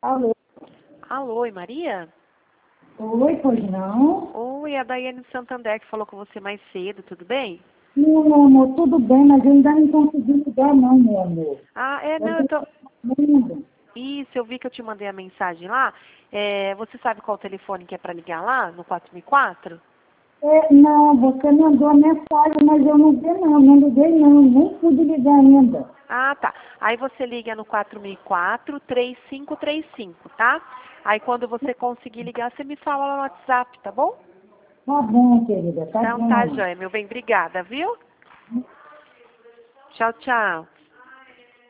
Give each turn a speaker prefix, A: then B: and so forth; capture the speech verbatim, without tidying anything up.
A: Alô?
B: Alô, oi, Maria?
A: Oi, pois não?
B: Oi, a Daiane Santander que falou com você mais cedo, tudo bem?
A: Não, meu amor, tudo bem, mas eu ainda não consegui ligar não, meu amor.
B: Ah, é,
A: Eu
B: não, eu tô...
A: tô trabalhando.
B: Isso, eu vi que eu te mandei a mensagem lá. É, você sabe qual telefone que é pra ligar lá, no quatro mil e quatro?
A: É, não, você mandou a mensagem, mas eu não vi não, não liguei não, nem pude ligar ainda.
B: Ah, tá. Aí você liga no quatro mil e quatro, três cinco três cinco, tá? Aí quando você conseguir ligar, você me fala lá no WhatsApp, tá bom?
A: Tá bom, querida, tá
B: Então tá,
A: bom.
B: joia, meu bem. Obrigada, viu? Tchau, tchau.